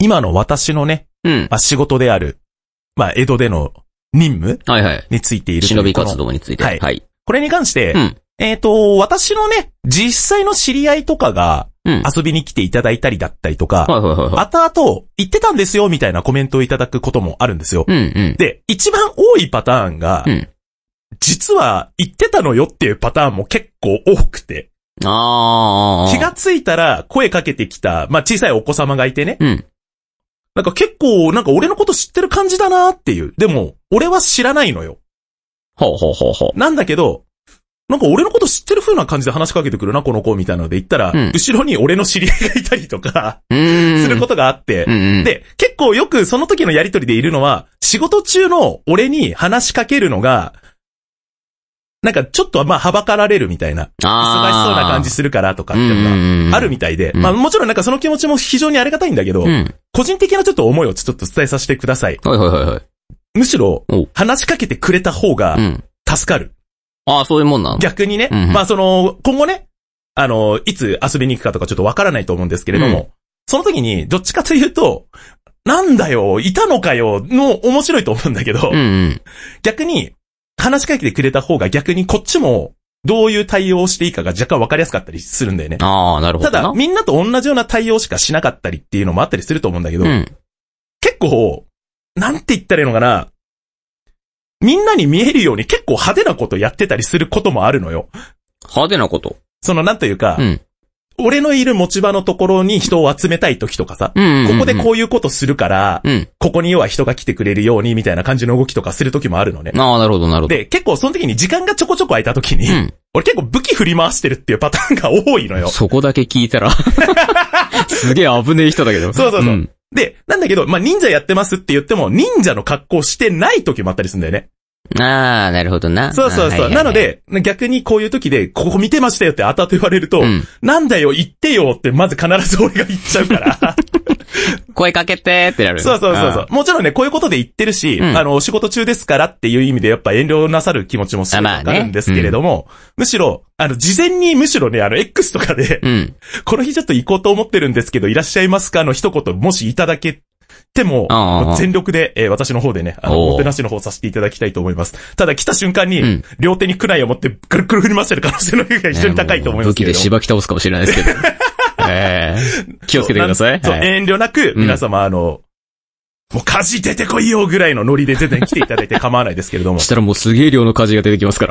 今の私のね、仕事である、江戸での任務についている。 忍び活動について。 はい。これに関して、私のね、実際の知り合いとかが、遊びに来ていただいたりだったりとか、後々、言ってたんですよ、みたいなコメントをいただくこともあるんですよ。で、一番多いパターンが、実は言ってたのよっていうパターンも結構多くて。気がついたら声かけてきた、小さいお子様がいてね。なんか結構、俺のこと知ってる感じだなっていう。でも、俺は知らないのよ。なんだけど、なんか俺のこと知ってる風な感じで話しかけてくるな、この子みたいなので言ったら、後ろに俺の知り合いがいたりとか、することがあって、で、結構よくその時のやりとりでいるのは、仕事中の俺に話しかけるのが、なんかちょっとはばかられるみたいな、忙しそうな感じするからとかっていうのがあるみたいで、もちろんなんかその気持ちも非常にありがたいんだけど、個人的なちょっと思いをちょっと伝えさせてください。むしろ、話しかけてくれた方が、助かる。 そういうもんなの？ 逆にね。今後ね、いつ遊びに行くかとかちょっとわからないと思うんですけれども、その時に、どっちかというと、なんだよ、いたのかよ、の面白いと思うんだけど、逆に、話しかけてくれた方が逆にこっちも、どういう対応をしていいかが若干わかりやすかったりするんだよね。 なるほど。 ただ、みんなと同じような対応しかしなかったりっていうのもあったりすると思うんだけど、結構、なんて言ったらいいのかな、みんなに見えるように結構派手なことやってたりすることもあるのよ。 派手なこと？ なんというか、俺のいる持ち場のところに人を集めたい時とかさ、ここでこういうことするから、ここに要は人が来てくれるようにみたいな感じの動きとかする時もあるのね。 なるほど。 で、結構その時に時間がちょこちょこ空いた時に、俺結構武器振り回してるっていうパターンが多いのよ。 そこだけ聞いたら、すげえ危ねえ人だけど。 そう。で、なんだけど、忍者やってますって言っても、忍者の格好してない時もあったりするんだよね。 なるほどな。 そう。なので、逆にこういう時で、ここ見てましたよって後々言われると、なんだよ、言ってよってまず必ず俺が言っちゃうから。 声かけてってなる。 そう。もちろんね、こういうことで言ってるし、仕事中ですからっていう意味でやっぱ遠慮なさる気持ちもすごくわかるんですけれども、むしろ、事前にむしろね、X とかで、この日ちょっと行こうと思ってるんですけど、いらっしゃいますかの一言もしいただけても、全力で、私の方でね、おもてなしの方させていただきたいと思います。ただ来た瞬間に、両手にクナイを持ってくるくる振り回してる可能性の方が非常に高いと思いますけど。 武器でしばき倒すかもしれないですけど。気をつけてください。 遠慮なく、皆様もう火事出てこいよぐらいのノリで全然来ていただいて構わないですけれども。 したらもうすげえ量の火事が出てきますから。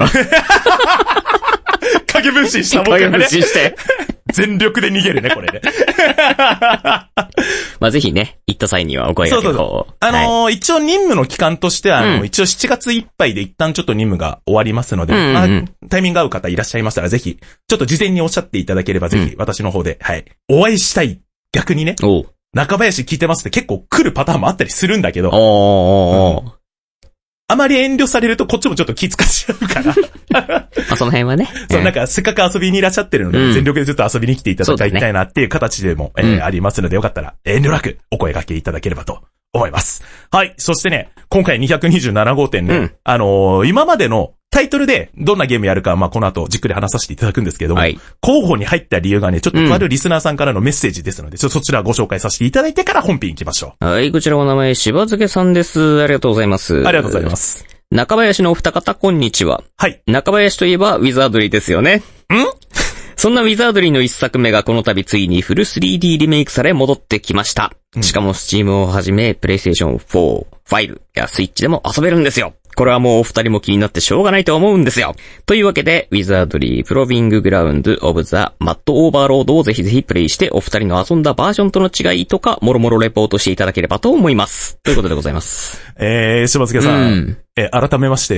影分身したもんね。 影分身して。 全力で逃げるね、これね。 ぜひね、行った際にはお声掛けを。 一応任務の期間としては、一応7月いっぱいで一旦ちょっと任務が終わりますので、タイミング合う方いらっしゃいましたら、ぜひ、ちょっと事前におっしゃっていただければ、ぜひ、私の方で、お会いしたい。逆にね。中林聞いてますって結構来るパターンもあったりするんだけど。あまり遠慮されるとこっちもちょっと気遣っちゃうから。 その辺はね。 なんかせっかく遊びにいらっしゃってるので、全力でちょっと遊びに来ていただきたいなっていう形でも、ありますので、よかったら遠慮なくお声掛けいただければと思います。はい。そしてね、今回227号店ね、今までのタイトルでどんなゲームやるか、この後じっくり話させていただくんですけども、候補に入った理由がね、ちょっととあるリスナーさんからのメッセージですので、そちらご紹介させていただいてから本編行きましょう。 はい、こちらお名前、しばづけさんです。ありがとうございます。 ありがとうございます。 中林のお二方、こんにちは。はい。中林といえば、ウィザードリーですよね。そんなウィザードリーの一作目がこの度ついにフル 3D リメイクされ戻ってきました。しかもスチームをはじめ、プレイステーション4、5やスイッチでも遊べるんですよ。これはもうお二人も気になってしょうがないと思うんですよ。というわけで、ウィザードリープロビンググラウンドオブザマッドオーバーロードをぜひぜひプレイしてお二人の遊んだバージョンとの違いとか、もろもろレポートしていただければと思います。ということでございます。 しばつけさん。改めまして、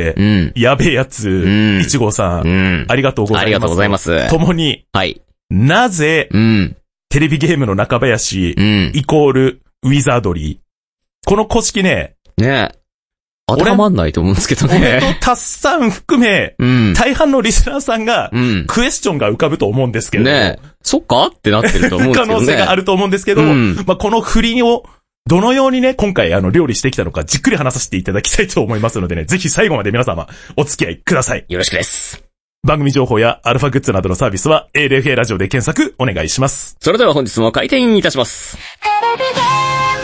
やべえやつ、1号さん、ありがとうございます。 ありがとうございます。 共に、なぜ、テレビゲームの中林、イコール、ウィザードリー。この公式ね、当てはまんないと思うんですけどね。俺とタッさん含め、大半のリスナーさんが、クエスチョンが浮かぶと思うんですけど。 そっかってなってると思うんですけどね。 可能性があると思うんですけども、この振りを、どのようにね、今回料理してきたのか、じっくり話させていただきたいと思いますのでね、ぜひ最後まで皆様、お付き合いください。 よろしくです。 番組情報やアルファグッズなどのサービスは、ALFA ラジオで検索お願いします。 それでは本日も開店いたします。テレビゲーム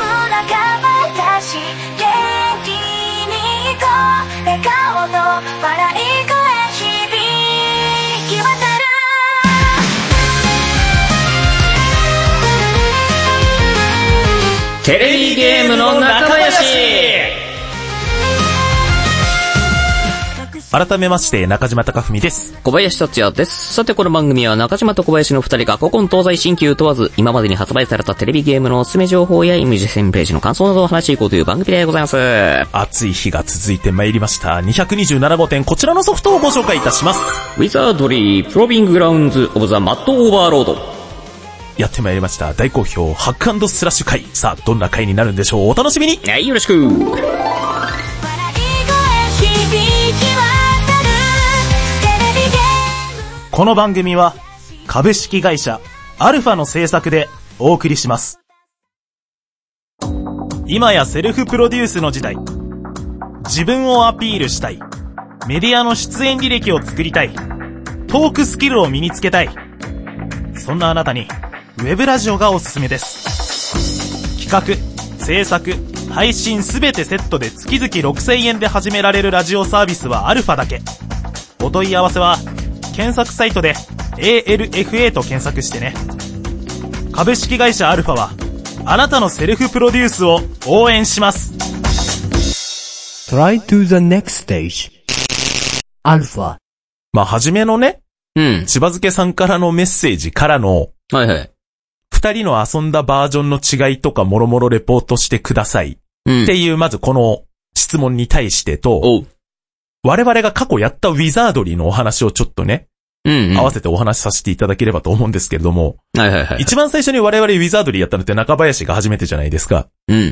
私元気にと笑顔と笑い声響き渡るテレビゲームの中林。 改めまして中島貴文です。 小林達也です。さてこの番組は中島と小林の二人が古今東西新旧問わず今までに発売されたテレビゲームのおすすめ情報やイメージ戦ページの感想などを話していこうという番組でございます。 暑い日が続いてまいりました。227号店こちらのソフトをご紹介いたします。 ウィザードリープロビンググラウンズオブザマッドオーバーロード。 やってまいりました。大好評ハック&スラッシュ回。さあどんな回になるんでしょう。お楽しみに。 はい、よろしく。 この番組は株式会社アルファの制作でお送りします。今やセルフプロデュースの時代。自分をアピールしたい。メディアの出演履歴を作りたい。トークスキルを身につけたい。そんなあなたにウェブラジオがおすすめです。企画、制作、配信すべてセットで月々6000円で始められるラジオサービスはアルファだけ。お問い合わせは検索サイトで ALFA と検索してね。株式会社アルファはあなたのセルフプロデュースを応援します。 Try to the next stage アルファ。 まあ初めのね、千葉漬けさんからのメッセージからの、 はいはい。 二人の遊んだバージョンの違いとかもろもろレポートしてください。っていうまずこの質問に対してと、我々が過去やったウィザードリーのお話をちょっとね、合わせてお話しさせていただければと思うんですけれども、一番最初に我々ウィザードリーやったのって中林が初めてじゃないですか。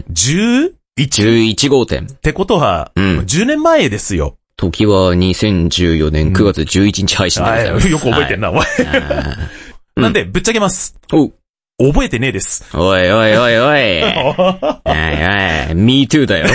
11号店。 ってことは、10年前ですよ。 時は2014年9月11日配信でございます。 よく覚えてんな、お前。なんで、ぶっちゃけます。覚えてねえです。 おい。Me too だよ。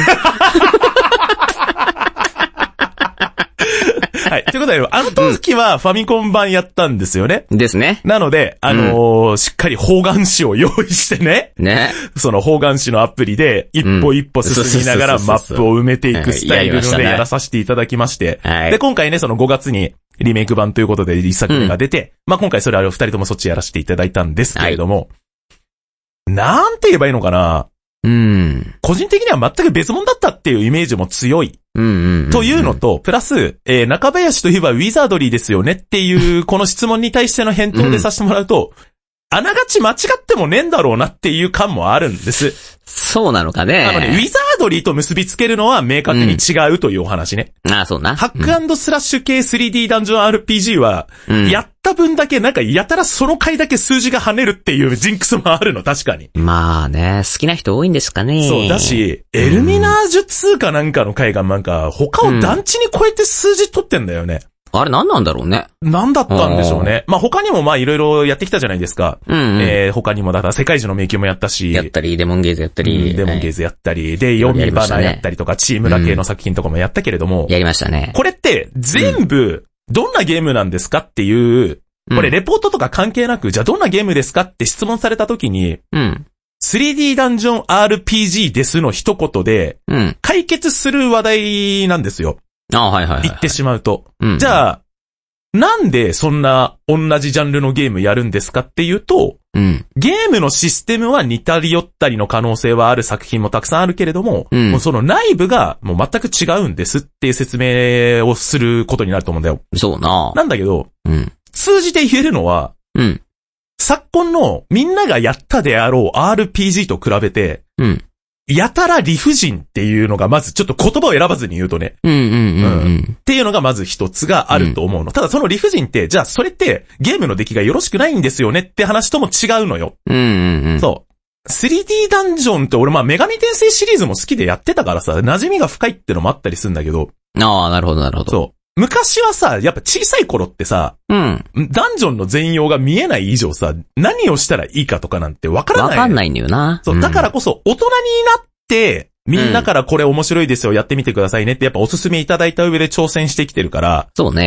はい。ということで、あの時はファミコン版やったんですよね。 ですね。 なので、しっかり方眼紙を用意してね。その方眼紙のアプリで、一歩一歩進みながらマップを埋めていくスタイルのでやらさせていただきまして。で、今回ね、その5月にリメイク版ということで一作目が出て、まあ今回それ二人ともそっちやらせていただいたんですけれども、なんて言えばいいのかな。個人的には全く別物だったっていうイメージも強い。というのと、プラス、中林といえばウィザードリーですよねっていう、この質問に対しての返答でさせてもらうと、あながち間違ってもねえんだろうなっていう感もあるんです。 そうなのかね。 ウィザードリーと結びつけるのは明確に違うというお話ね。 そうな。 ハック&スラッシュ系 3D ダンジョン RPG は、やった分だけなんかやたらその回だけ数字が跳ねるっていうジンクスもあるの、確かに。 まあね、好きな人多いんですかね。 そう、だし、エルミナージュ2かなんかの回がなんか、他を団地に超えて数字取ってんだよね。 あれ何なんだろうね。 何だったんでしょうね。まあ他にもまあいろいろやってきたじゃないですか。他にもだから世界中の迷宮もやったし。 やったり、デモンゲーズやったり。 デモンゲーズやったり、で、読みバナやったりとか、チームラ系の作品とかもやったけれども。 やりましたね。 これって全部、どんなゲームなんですかっていう、これレポートとか関係なく、じゃあどんなゲームですかって質問された時に、3D ダンジョン RPG ですの一言で、解決する話題なんですよ。言ってしまうと。じゃあ、なんでそんな同じジャンルのゲームやるんですかっていうと、ゲームのシステムは似たり寄ったりの可能性はある作品もたくさんあるけれども、もうその内部がもう全く違うんですっていう説明をすることになると思うんだよ。 そうな。 なんだけど、通じて言えるのは、昨今のみんながやったであろう RPG と比べて、やたら理不尽っていうのがまずちょっと言葉を選ばずに言うとね。っていうのがまず一つがあると思うの。ただその理不尽って、じゃあそれってゲームの出来がよろしくないんですよねって話とも違うのよ。そう。3D ダンジョンって俺メガミ転生シリーズも好きでやってたからさ、馴染みが深いってのもあったりするんだけど。 なるほど。 そう。昔はさ、やっぱ小さい頃ってさ、ダンジョンの全容が見えない以上さ、何をしたらいいかとかなんてわからない。 わかんないんだよな。 そう、だからこそ大人になって、みんなからこれ面白いですよ、やってみてくださいねってやっぱおすすめいただいた上で挑戦してきてるから。 そうね。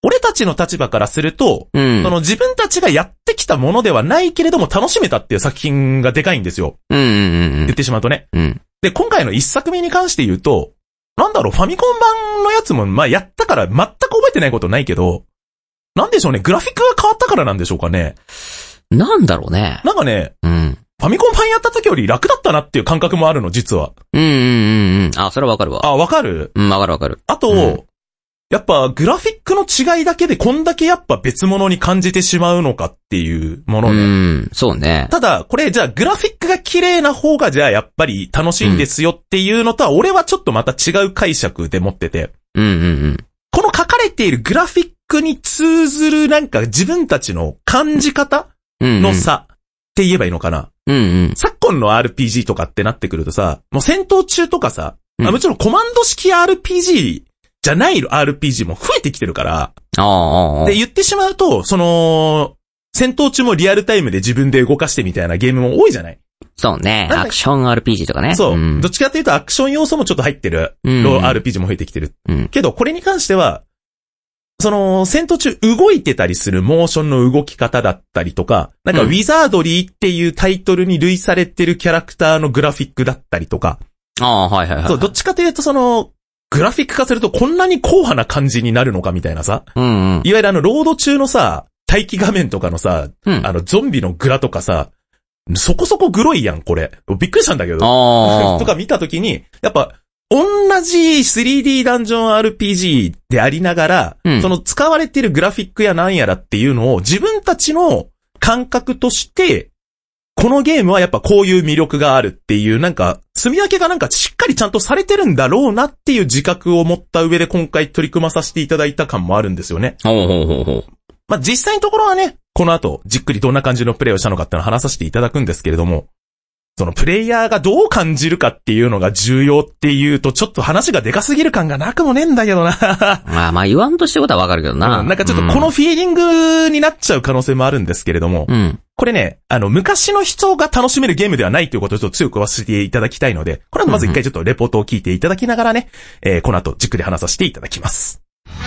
俺たちの立場からすると、 うん、 その自分たちがやってきたものではないけれども楽しめたっていう作品がでかいんですよ。言ってしまうとね。で、今回の一作目に関して言うと、なんだろう、ファミコン版のやつも、まあ、やったから全く覚えてないことないけど、なんでしょうね、グラフィックが変わったからなんでしょうかね。 なんだろうね。 なんかね、ファミコン版やった時より楽だったなっていう感覚もあるの、実は。 あ、それはわかるわ。 あ、わかる？ わかる。 あと、やっぱグラフィックの違いだけでこんだけやっぱ別物に感じてしまうのかっていうものね。 そうね。 ただ、これじゃあグラフィックが綺麗な方がじゃあやっぱり楽しいんですよっていうのとは俺はちょっとまた違う解釈で持ってて。この書かれているグラフィックに通ずるなんか自分たちの感じ方の差って言えばいいのかな。昨今の RPG とかってなってくるとさ、もう戦闘中とかさ、もちろんコマンド式 RPGじゃない RPG も増えてきてるから。で、言ってしまうと、その、戦闘中もリアルタイムで自分で動かしてみたいなゲームも多いじゃない？ そうね。アクション RPG とかね。 そう。どっちかっていうとアクション要素もちょっと入ってる。ロー RPG も増えてきてる。けど、これに関しては、その、戦闘中動いてたりするモーションの動き方だったりとか、なんかウィザードリーっていうタイトルに類されてるキャラクターのグラフィックだったりとか。そう、どっちかというとその、グラフィック化するとこんなに硬派な感じになるのかみたいなさ。いわゆるロード中のさ、待機画面とかのさ、ゾンビのグラとかさ、そこそこグロいやん、これ。びっくりしたんだけど。とか見たときに、やっぱ、同じ 3D ダンジョン RPG でありながら、その使われているグラフィックやなんやらっていうのを自分たちの感覚として、このゲームはやっぱこういう魅力があるっていうなんか、積み分けがなんかしっかりちゃんとされてるんだろうなっていう自覚を持った上で今回取り組まさせていただいた感もあるんですよね。まあ、実際のところはね、この後じっくりどんな感じのプレイをしたのかっていうのを話させていただくんですけれども、そのプレイヤーがどう感じるかっていうのが重要っていうとちょっと話がでかすぎる感がなくもねえんだけどな。 まあ言わんとしてことはわかるけどな。 なんかちょっとこのフィーリングになっちゃう可能性もあるんですけれども、これね、昔の人が楽しめるゲームではないということをちょっと強く言わせていただきたいので、これはまず一回ちょっとレポートを聞いていただきながらね、この後じっくり話させていただきます。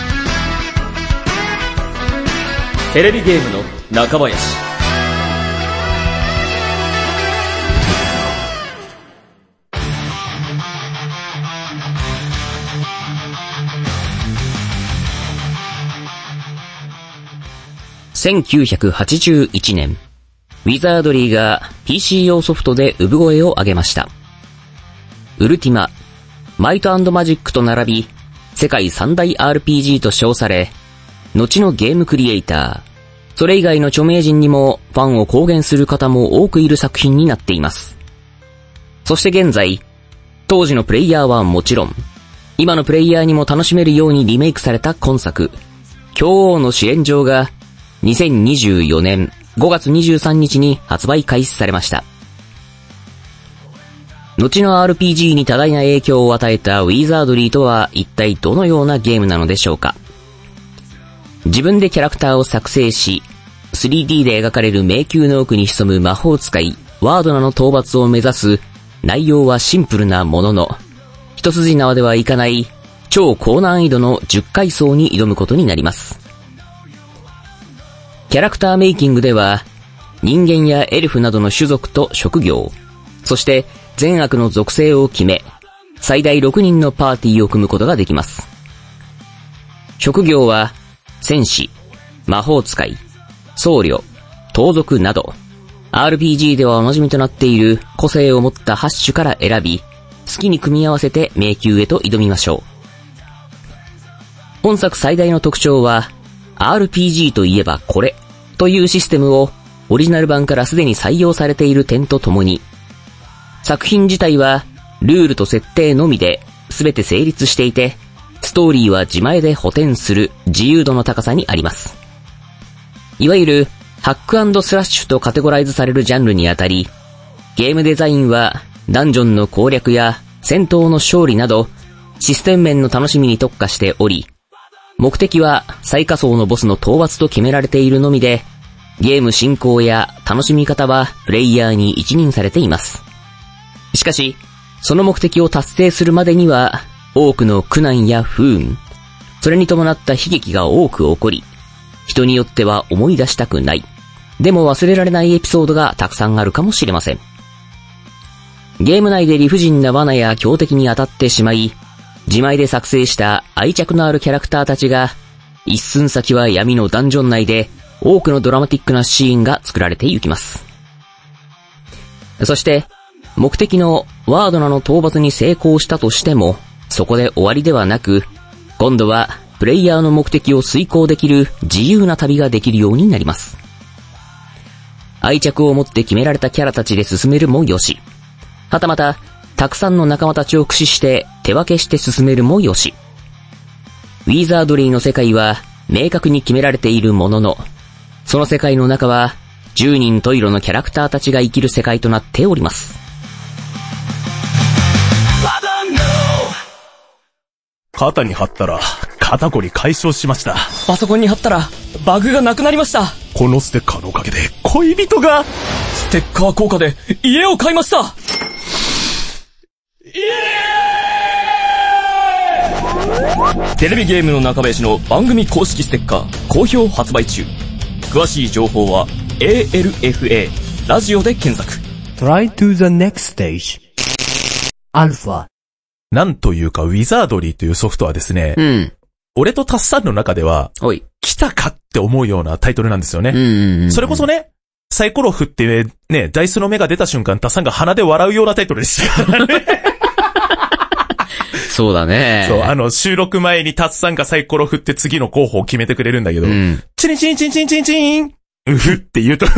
テレビゲームの中林。1981年、ウィザードリーが PC 用ソフトで産声を上げました。ウルティマ、マイト&マジックと並び、世界三大 RPG と称され、後のゲームクリエイター、それ以外の著名人にもファンを公言する方も多くいる作品になっています。そして現在、当時のプレイヤーはもちろん、今のプレイヤーにも楽しめるようにリメイクされた今作、狂王の試練場が2024年5月23日に発売開始されました。後の RPG に多大な影響を与えたウィザードリーとは一体どのようなゲームなのでしょうか。自分でキャラクターを作成し、3D で描かれる迷宮の奥に潜む魔法使い、ワードナの討伐を目指す、内容はシンプルなものの、一筋縄ではいかない超高難易度の10階層に挑むことになります。キャラクターメイキングでは、人間やエルフなどの種族と職業、そして善悪の属性を決め、最大6人のパーティーを組むことができます。職業は、戦士、魔法使い、僧侶、盗賊など、RPG ではおなじみとなっている個性を持った8種から選び、好きに組み合わせて迷宮へと挑みましょう。本作最大の特徴は、RPG といえばこれというシステムをオリジナル版からすでに採用されている点とともに、作品自体はルールと設定のみで全て成立していて、ストーリーは自前で補填する自由度の高さにあります。いわゆるハック&スラッシュとカテゴライズされるジャンルにあたり、ゲームデザインはダンジョンの攻略や戦闘の勝利などシステム面の楽しみに特化しており、目的は最下層のボスの討伐と決められているのみで、ゲーム進行や楽しみ方はプレイヤーに一任されています。しかし、その目的を達成するまでには多くの苦難や不運、 それに伴った悲劇が多く起こり、人によっては思い出したくない。でも忘れられないエピソードがたくさんあるかもしれません。ゲーム内で理不尽な罠や強敵に当たってしまい、自前で作成した愛着のあるキャラクターたちが、一寸先は闇のダンジョン内で多くのドラマティックなシーンが作られていきます。そして、目的のワードナの討伐に成功したとしても、そこで終わりではなく、今度はプレイヤーの目的を遂行できる自由な旅ができるようになります。愛着を持って決められたキャラたちで進めるもよし、はたまた、たくさんの仲間たちを駆使して手分けして進めるもよし。ウィザードリーの世界は明確に決められているものの、その世界の中は10人十色のキャラクターたちが生きる世界となっております。 肩に貼ったら肩こり解消しました。 パソコンに貼ったらバグがなくなりました。 このステッカーのおかげで恋人がステッカー効果で家を買いました。テレビゲームの中林の番組公式ステッカー好評発売中。詳しい情報は ALFA ラジオで検索。 Try to the next stage. アルファ。 なんというかウィザードリーというソフトはですね、俺とタッサンの中では来たかって思うようなタイトルなんですよね。それこそね、サイコロ振ってね、ダイスの目が出た瞬間タッサンが鼻で笑うようなタイトルですよ。 そうだね。 そう、収録前にタッサンがサイコロ振って次の候補を決めてくれるんだけど、チリチンチンチンチンチン、うふって言うと、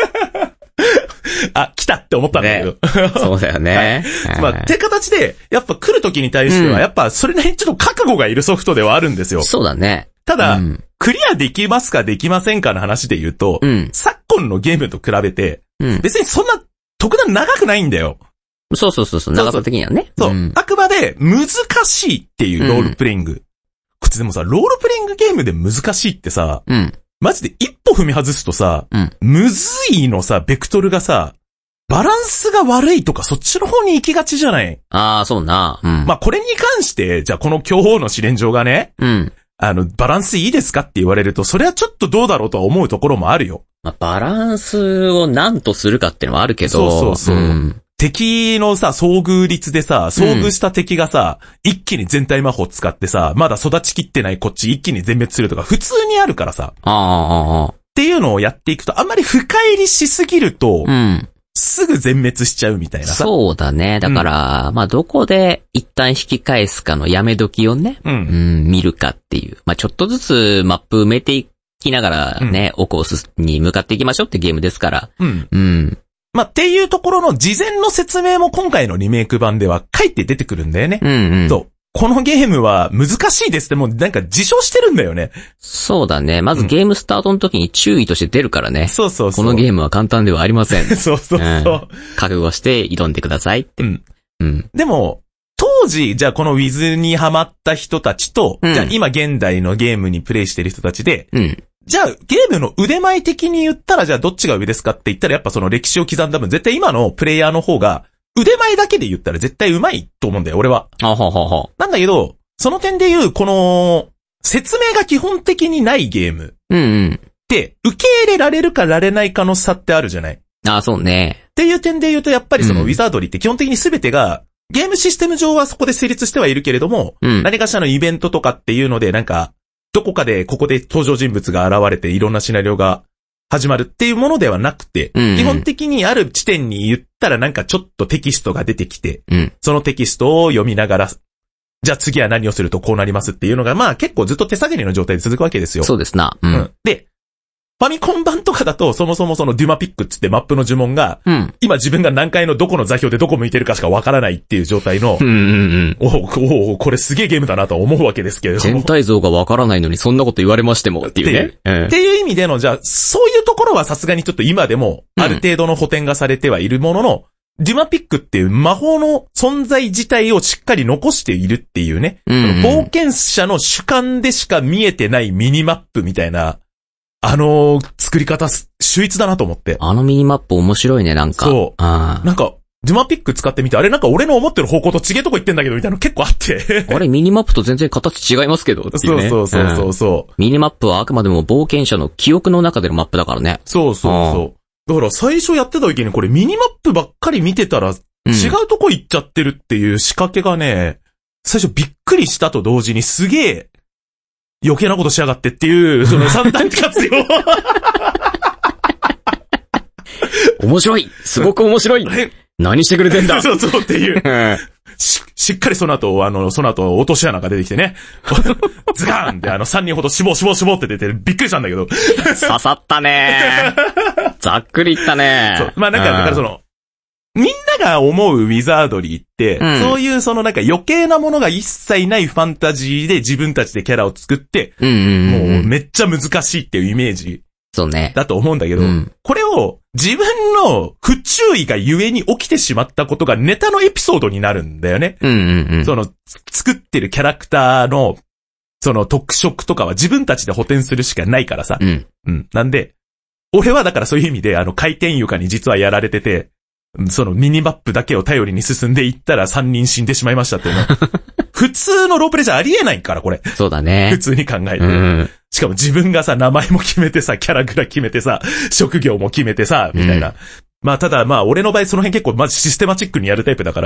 あ、来たって思ったんだけど。 ね、そうだよね。 まあ、って形で、やっぱ来る時に対しては、やっぱそれなりにちょっと覚悟がいるソフトではあるんですよ。 そうだね。 ただ、クリアできますかできませんかの話で言うと、昨今のゲームと比べて、別にそんな特段長くないんだよ。 そう、長さ的にはね。 そう、あくまで難しいっていうロールプレイング。こっちでもさ、ロールプレイングゲームで難しいってさ、マジで一歩踏み外すとさ、むずいのさ、ベクトルがさ、バランスが悪いとかそっちの方に行きがちじゃない？ ああ、そうな。 まあ、これに関して、じゃあこの巨峰の試練場がね、バランスいいですかって言われると、それはちょっとどうだろうとは思うところもあるよ。 まあ、バランスを何とするかっていうのはあるけど。 そう。敵のさ、遭遇率でさ、遭遇した敵がさ、一気に全体魔法使ってさ、まだ育ちきってないこっち一気に全滅するとか普通にあるからさ。っていうのをやっていくと、あんまり深入りしすぎると、すぐ全滅しちゃうみたいなさ。 そうだね。だから、まあ、どこで一旦引き返すかのやめ時をね、見るかっていう。まあ、ちょっとずつマップ埋めていきながらね、オコースに向かっていきましょうってゲームですから。 まあ、っていうところの事前の説明も今回のリメイク版では書いて出てくるんだよね。そう。このゲームは難しいですってもうなんか自称してるんだよね。 そうだね。まずゲームスタートの時に注意として出るからね。 そう。 このゲームは簡単ではありません。 そう。 覚悟して挑んでくださいって。 でも、当時、じゃあこの Wiz にハマった人たちと、じゃあ今現代のゲームにプレイしてる人たちで、じゃあゲームの腕前的に言ったらじゃあどっちが上ですかって言ったらやっぱその歴史を刻んだ分絶対今のプレイヤーの方が腕前だけで言ったら絶対上手いと思うんだよ、俺は。なんだけど、その点で言うこの説明が基本的にないゲームって受け入れられるかられないかの差ってあるじゃない。 そうね。 っていう点で言うとやっぱりそのウィザードリーって基本的に全てがゲームシステム上はそこで成立してはいるけれども、何かしらのイベントとかっていうのでなんかどこかでここで登場人物が現れていろんなシナリオが始まるっていうものではなくて、基本的にある地点に言ったらなんかちょっとテキストが出てきて、そのテキストを読みながら、じゃあ次は何をするとこうなりますっていうのがまあ結構ずっと手探りの状態で続くわけですよ。 そうですな。 で、ファミコン版とかだとそもそもそのデュマピックっつってマップの呪文が、今自分が何階のどこの座標でどこ向いてるかしかわからないっていう状態の、これすげえゲームだなと思うわけですけれども。 全体像がわからないのにそんなこと言われましてもっていうね。 っていう意味での、じゃあそういうところはさすがにちょっと今でもある程度の補填がされてはいるものの、デュマピックっていう魔法の存在自体をしっかり残しているっていうね、冒険者の主観でしか見えてないミニマップみたいな、作り方、秀逸だなと思って。 ミニマップ面白いね、なんか。 そう。なんか、 ジュマピック使ってみて、あれなんか俺の思ってる方向と違えとこ行ってんだけど、みたいなの結構あって。 あれミニマップと全然形違いますけどっていうね。 そう。 ミニマップはあくまでも冒険者の記憶の中でのマップだからね。 そう。だから最初やってた時にこれミニマップばっかり見てたら、違うとこ行っちゃってるっていう仕掛けがね、最初びっくりしたと同時にすげえ余計なことしやがってっていう、その三段活用。 面白い、すごく面白い。何してくれてんだ。 そうっていう。しっかりその後落とし穴が出てきてね。ズガーンって3人ほど死亡って出てびっくりしたんだけど。 刺さったね。ざっくりいったね。 そう。まあなんか、だからその、みんなが思うウィザードリーって、そういうそのなんか余計なものが一切ないファンタジーで自分たちでキャラを作って、もうめっちゃ難しいっていうイメージ。 そうね。 だと思うんだけど、これを自分の不注意がゆえに起きてしまったことがネタのエピソードになるんだよね。その、作ってるキャラクターの、その特色とかは自分たちで補填するしかないからさ。なんで、俺はだからそういう意味で回転床に実はやられてて、そのミニマップだけを頼りに進んでいったら3人死んでしまいましたっていうの。普通のロープレじゃありえないから、これ。 そうだね。 普通に考えて。しかも自分がさ、名前も決めてさ、キャラクラ決めてさ、職業も決めてさ、みたいな。まあただ俺の場合その辺結構マジシステマチックにやるタイプだから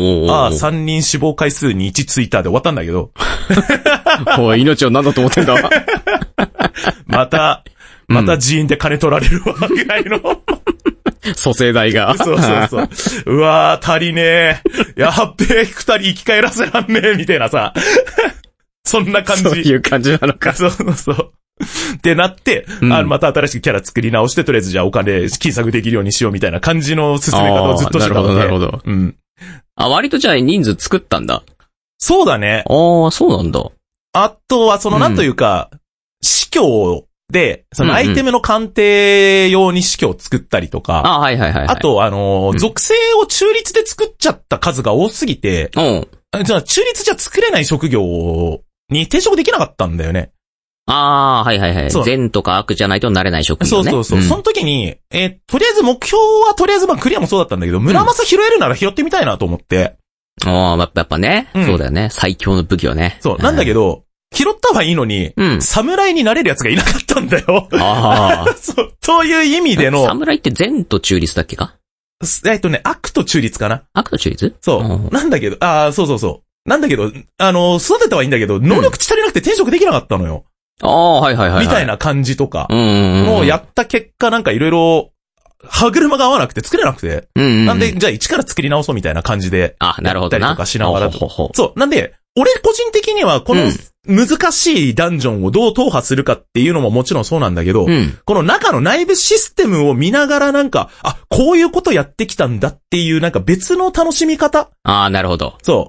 、3人死亡回数に1ツイッターで終わったんだけど。 おい、命を何だと思ってんだ。 また人員で金取られるわ、ぐらいの。 蘇生代が。 そう。うわー、足りねえ。やっべえ、2人生き返らせらんねえ、みたいなさ。そんな感じ。 そういう感じなのか。 そう。ってなって、また新しくキャラ作り直して、とりあえずじゃあお金、金策できるようにしようみたいな感じの進め方をずっとしてたので。 なるほど。割とじゃあ人数作ったんだ。 そうだね。 そうなんだ。 あとは、なんというか、司教で、そのアイテムの鑑定用に司教を作ったりとか。あと、属性を中立で作っちゃった数が多すぎて、じゃあ中立じゃ作れない職業に転職できなかったんだよね。 善とか悪じゃないとなれない職業ね。 そう。その時に、とりあえず目標はクリアもそうだったんだけど、村正拾えるなら拾ってみたいなと思って。 やっぱね。そうだよね。最強の武器をね。 そう。なんだけど、拾ったはいいのに、侍になれる奴がいなかったんだよ。そういう意味での。 侍って善と中立だっけか？ 悪と中立かな。 悪と中立？ そう。なんだけど、そう。なんだけど、育てたはいいんだけど、能力値足りなくて転職できなかったのよ。みたいな感じとか。もうやった結果なんかいろいろ、歯車が合わなくて作れなくて。なんで、じゃあ一から作り直そうみたいな感じで。 なるほどな。 やったりとかしながらと。そう。なんで、俺個人的にはこの難しいダンジョンをどう踏破するかっていうのももちろんそうなんだけど、この中の内部システムを見ながらなんか、こういうことやってきたんだっていうなんか別の楽しみ方。 なるほど。 そう。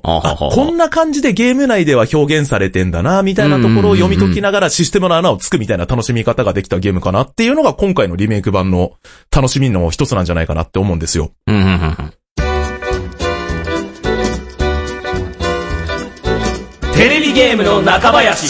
こんな感じでゲーム内では表現されてんだな、みたいなところを読み解きながらシステムの穴をつくみたいな楽しみ方ができたゲームかなっていうのが今回のリメイク版の楽しみの一つなんじゃないかなって思うんですよ。 テレビゲームの中林。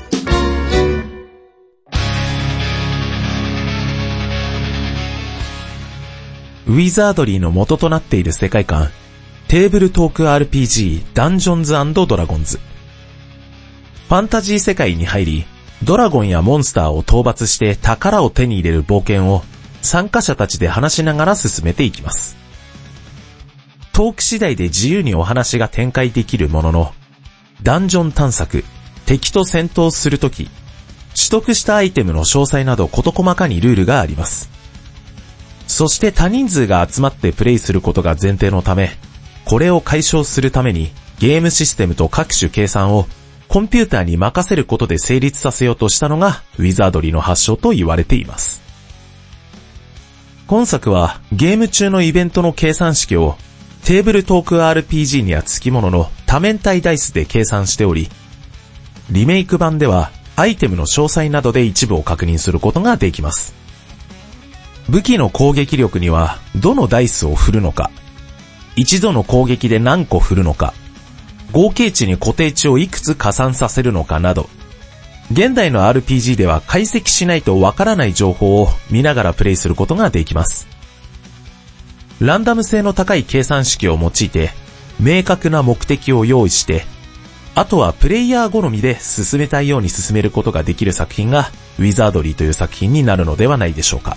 ウィザードリーの元となっている世界観、テーブルトーク RPG ダンジョンズ&ドラゴンズ。ファンタジー世界に入り、ドラゴンやモンスターを討伐して宝を手に入れる冒険を参加者たちで話しながら進めていきます。トーク次第で自由にお話が展開できるものの、ダンジョン探索、敵と戦闘するとき、取得したアイテムの詳細など事細かにルールがあります。そして多人数が集まってプレイすることが前提のため、これを解消するためにゲームシステムと各種計算をコンピューターに任せることで成立させようとしたのがウィザードリーの発祥と言われています。今作はゲーム中のイベントの計算式をテーブルトーク RPG にはつきものの多面体ダイスで計算しており、リメイク版ではアイテムの詳細などで一部を確認することができます。武器の攻撃力にはどのダイスを振るのか、一度の攻撃で何個振るのか、合計値に固定値をいくつ加算させるのかなど、現代の RPG では解析しないとわからない情報を見ながらプレイすることができます。 ランダム性の高い計算式を用いて、明確な目的を用意して、あとはプレイヤー好みで進めたいように進めることができる作品が、ウィザードリーという作品になるのではないでしょうか。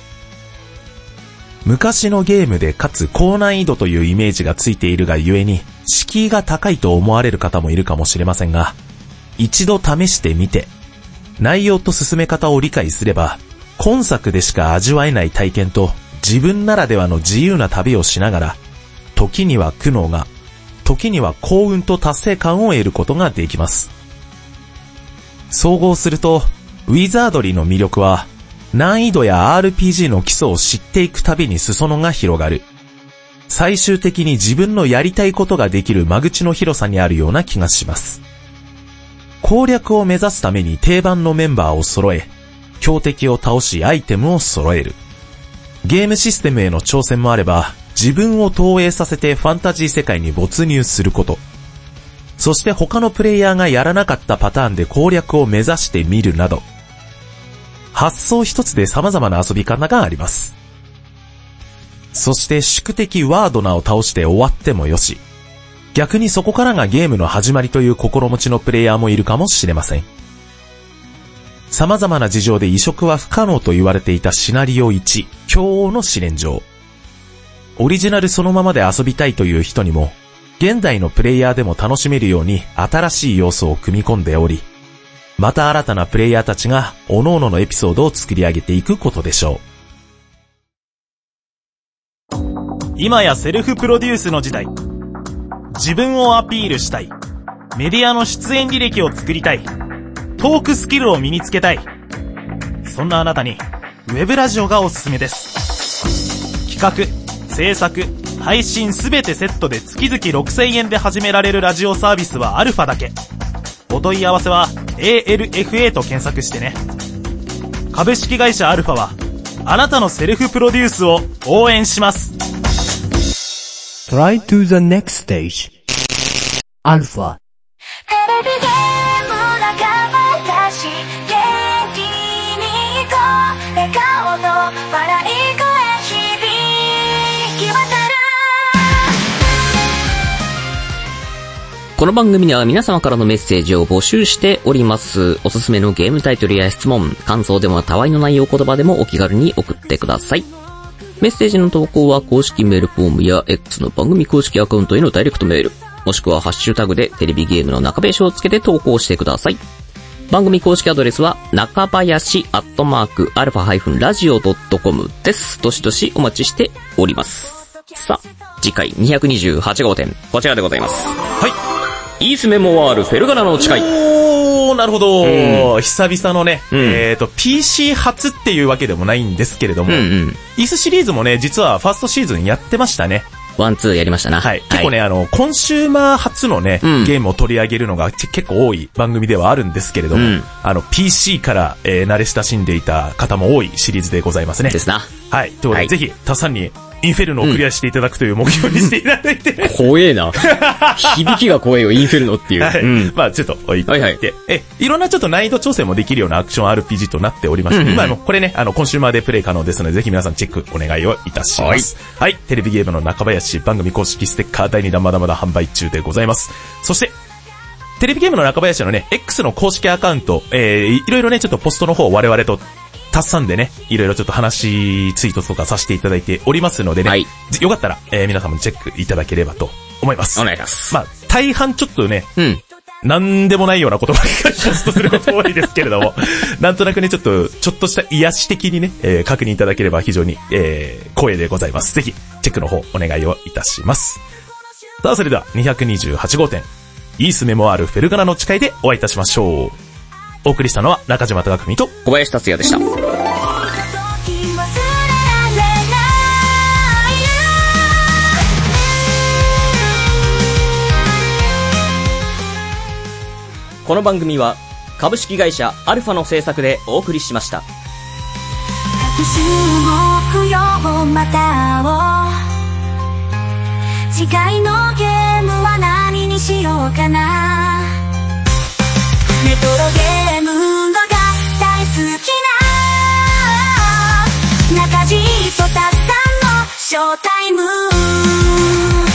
昔のゲームでかつ高難易度というイメージがついているがゆえに、敷居が高いと思われる方もいるかもしれませんが、一度試してみて、内容と進め方を理解すれば、今作でしか味わえない体験と自分ならではの自由な旅をしながら、時には苦悩が、時には幸運と達成感を得ることができます。総合すると、ウィザードリーの魅力は、難易度や RPG の基礎を知っていくたびに裾野が広がる。最終的に自分のやりたいことができる間口の広さにあるような気がします。攻略を目指すために定番のメンバーを揃え、強敵を倒しアイテムを揃える。ゲームシステムへの挑戦もあれば、自分を投影させてファンタジー世界に没入すること。そして他のプレイヤーがやらなかったパターンで攻略を目指してみるなど、発想一つで様々な遊び方があります。そして宿敵ワードナーを倒して終わってもよし、逆にそこからがゲームの始まりという心持ちのプレイヤーもいるかもしれません。様々な事情で移植は不可能と言われていたシナリオ1、凶王の試練場。オリジナルそのままで遊びたいという人にも、現代のプレイヤーでも楽しめるように新しい要素を組み込んでおり、また新たなプレイヤーたちが各々のエピソードを作り上げていくことでしょう。今やセルフプロデュースの時代。自分をアピールしたい。メディアの出演履歴を作りたい。トークスキルを身につけたい。そんなあなたにウェブラジオがおすすめです。企画、制作、配信すべてセットで月々6000円で始められるラジオサービスはアルファだけ。お問い合わせは ALFA と検索してね。株式会社アルファはあなたのセルフプロデュースを応援します。 Try to the next stage. アルファ。 テレビゲーム仲間たち元気に行こう。笑顔と笑い声響き渡る。 この番組では皆様からのメッセージを募集しております。おすすめのゲームタイトルや質問、感想でもたわいのないお言葉でもお気軽に送ってください。メッセージの投稿は公式メールフォームや X の番組公式アカウントへのダイレクトメール、もしくはハッシュタグでテレビゲームの中林をつけて投稿してください。番組公式アドレスは中林@alpha-radio.com です。どしどしお待ちしております。さあ、次回228号店、こちらでございます。 はい。 イースメモワールフェルガナの誓い。 なるほど、久々のね、PC 初っていうわけでもないんですけれども、イースシリーズもね、実はファーストシーズンやってましたね。 1、2やりましたな。 はい。結構ね、コンシューマー初のね、ゲームを取り上げるのが結構多い番組ではあるんですけれども、PC から、慣れ親しんでいた方も多いシリーズでございますね。 ですな。 はい。ということで、ぜひ、たくさんに、インフェルノをクリアしていただくという目標にしていただいて、 怖えな。響きが怖えよ、インフェルノっていう。 はい。まあちょっと置いて、いろんなちょっと難易度調整もできるようなアクション RPG となっておりまして、今これね、コンシューマーでプレイ可能ですので、ぜひ皆さんチェックお願いをいたします。はい。テレビゲームの中林番組公式ステッカー第2弾まだまだ販売中でございます。そして、テレビゲームの中林のね、X の公式アカウント、いろいろね、ちょっとポストの方我々と、たっさんでね、いろいろちょっと話ツイートとかさせていただいておりますのでね、よかったら、皆さんもチェックいただければと思います。 お願いします。 まあ、大半ちょっとね、なんでもないようなことばっかりポストすること多いですけれども、なんとなくね、ちょっとした癒し的にね、確認いただければ非常に、光栄でございます。ぜひ、チェックの方お願いをいたします。さあ、それでは228号店、イースメモアールフェルガナの誓いでお会いいたしましょう。お送りしたのは中島貴文と小林達也でした。この番組は株式会社アルファの制作でお送りしました。 木曜また会おう。次回のゲームは何にしようかな。レトロゲームが大好きな中地とたっさんのショータイム